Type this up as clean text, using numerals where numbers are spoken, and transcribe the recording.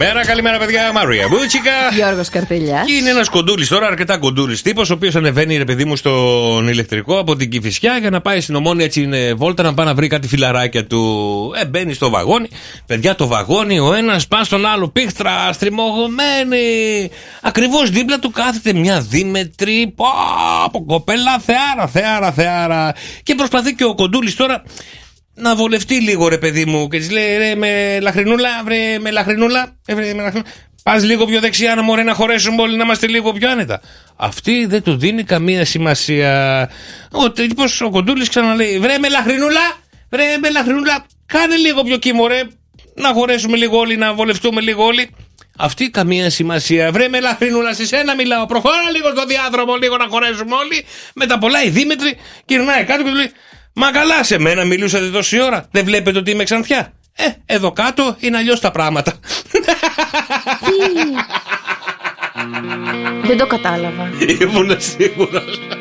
Καλημέρα, καλημέρα, παιδιά. Μαρία Μπούτσικα. Γιώργος Καρτελιάς. Και είναι ένας κοντούλης τώρα, αρκετά κοντούλης τύπος, ο οποίος ανεβαίνει, ρε παιδί μου, στον ηλεκτρικό από την Κηφισιά για να πάει στην Ομόνια, έτσι είναι βόλτα, να πάει να βρει κάτι φιλαράκια του. Μπαίνει στο βαγόνι. Παιδιά, το βαγόνι, ο ένας πά στον άλλο, πίχτρα, στριμωγμένη. Ακριβώς δίπλα του κάθεται μια Δήμετρη. Από κοπέλα, θεάρα. Και προσπαθεί και ο κοντούλης τώρα να βολευτεί λίγο, ρε παιδί μου, και της λέει: ρε, με λαχρινούλα, πας λίγο πιο δεξιά να μωρέ να χωρέσουμε όλοι, να είμαστε λίγο πιο άνετα. Αυτή δεν του δίνει καμία σημασία. Ο κοντούλης ξαναλέει: βρε με λαχρινούλα, κάνε λίγο πιο εκεί, μωρέ, να χωρέσουμε λίγο όλοι, να βολευτούμε λίγο όλοι. Αυτή καμία σημασία. Βρε με λαχρινούλα, σε σένα μιλάω. Προχώρα λίγο στο διάδρομο, λίγο να χωρέσουμε όλοι. Με τα πολλά η Δήμητρη γυρνάει κάτω και του λέει: μα καλά, σε μένα μιλούσατε τόση ώρα. Δεν βλέπετε ότι είμαι ξανθιά? Εδώ κάτω είναι αλλιώς τα πράγματα. Δεν το κατάλαβα. Ήμουν σίγουρος.